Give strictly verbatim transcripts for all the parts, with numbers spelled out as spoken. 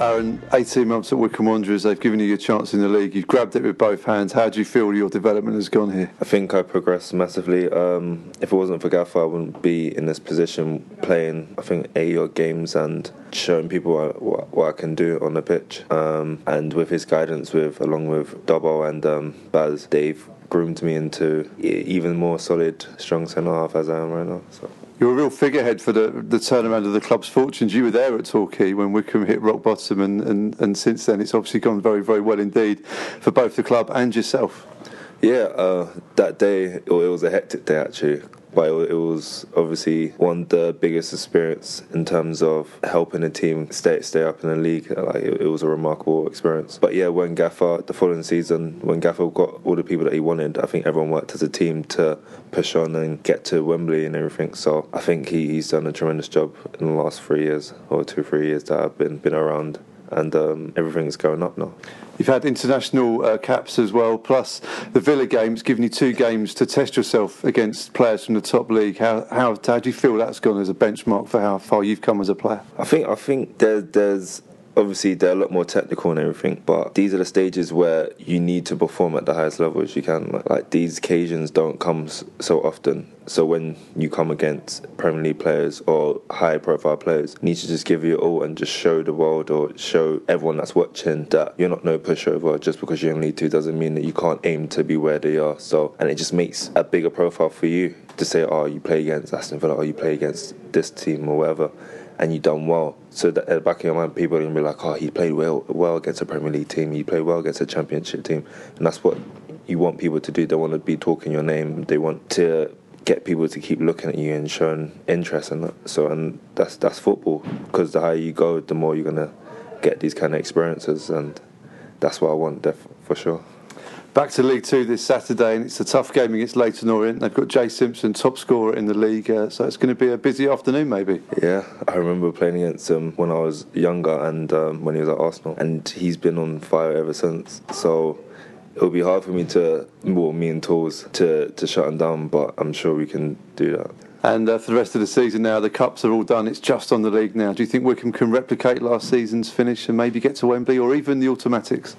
Aaron, eighteen months at Wycombe Wanderers, they've given you your chance in the league. You've grabbed it with both hands. How do you feel your development has gone here? I think I progressed massively. Um, if it wasn't for Gaffer, I wouldn't be in this position playing, I think, eighty-odd games and showing people what, what, what I can do on the pitch. Um, and with his guidance, with along with Dobbo and um, Baz, they've groomed me into even more solid, strong centre-half as I am right now. So. You're a real figurehead for the, the turnaround of the club's fortunes. You were there at Torquay when Wycombe hit rock bottom, and, and, and since then it's obviously gone very, very well indeed for both the club and yourself. Yeah, uh, that day, it was a hectic day actually. But it was obviously one of the biggest experience in terms of helping a team stay stay up in the league. Like it, it was a remarkable experience. But yeah, when Gaffer, the following season, when Gaffer got all the people that he wanted, I think everyone worked as a team to push on and get to Wembley and everything. So I think he, he's done a tremendous job in the last three years, or two, three years that I've been been around. And um, everything's going up now. You've had international uh, caps as well, plus the Villa games, giving you two games to test yourself against players from the top league. How how, how do you feel that's gone as a benchmark for how far you've come as a player? I think I think there, there's obviously they're a lot more technical and everything, but these are the stages where you need to perform at the highest level as you can. Like, like these occasions don't come so often. So when you come against Premier League players or high-profile players, you need to just give your all and just show the world or show everyone that's watching that you're not no pushover. Just because you're in League Two doesn't mean that you can't aim to be where they are. So, and it just makes a bigger profile for you to say, oh, you play against Aston Villa, or you play against this team or whatever, and you've done well. So that at the back of your mind, people are going to be like, oh, he played well, well against a Premier League team, he played well against a Championship team. And that's what you want people to do. They want to be talking your name. They want to get people to keep looking at you and showing interest in that. So, and that's that's football, because the higher you go, the more you're going to get these kind of experiences, and that's what I want, def- for sure. Back to League Two this Saturday, and it's a tough game against Leyton Orient. They've got Jay Simpson, top scorer in the league, uh, so it's going to be a busy afternoon maybe. Yeah, I remember playing against him when I was younger and um, when he was at Arsenal, and he's been on fire ever since. So it'll be hard for me to, well, me and Tools, to, to shut him down, but I'm sure we can do that. And uh, for the rest of the season now, the Cups are all done. It's just on the league now. Do you think Wycombe can replicate last season's finish and maybe get to Wembley or even the automatics?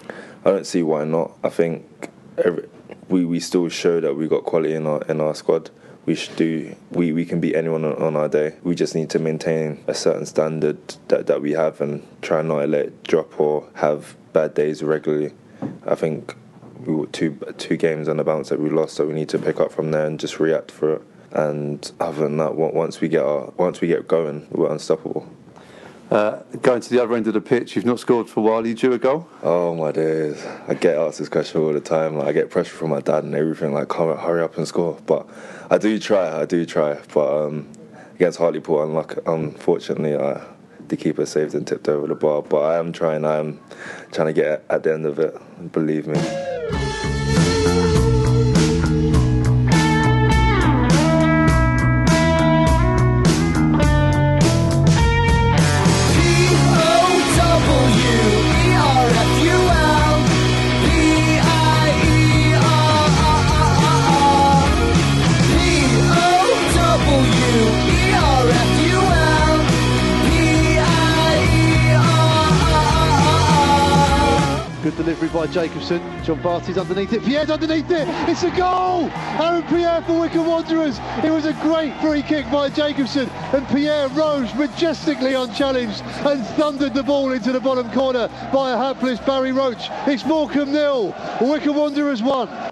I don't see why not. I think every, we we still show that we got quality in our in our squad. We should do. We, we can beat anyone on, on our day. We just need to maintain a certain standard that, that we have and try not to let it drop or have bad days regularly. I think we were two two games on the bounce that we lost, so we need to pick up from there and just react for it. And other than that, once we get our once we get going, we're unstoppable. Uh, going to the other end of the pitch, you've not scored for a while. Are you due a goal? Oh my days! I get asked this question all the time. Like, I get pressure from my dad and everything. Like, come on, hurry up and score. But I do try. I do try. But um, against Hartlepool, unluck- unfortunately, I, the keeper saved and tipped over the bar. But I am trying. I am trying to get at the end of it. Believe me. Good delivery by Jacobson. John Barty's underneath it. Pierre's underneath it. It's a goal! Aaron Pierre for Wycombe Wanderers. It was a great free kick by Jacobson, and Pierre rose majestically unchallenged and thundered the ball into the bottom corner by a hapless Barry Roach. It's Morecambe nil, Wycombe Wanderers one.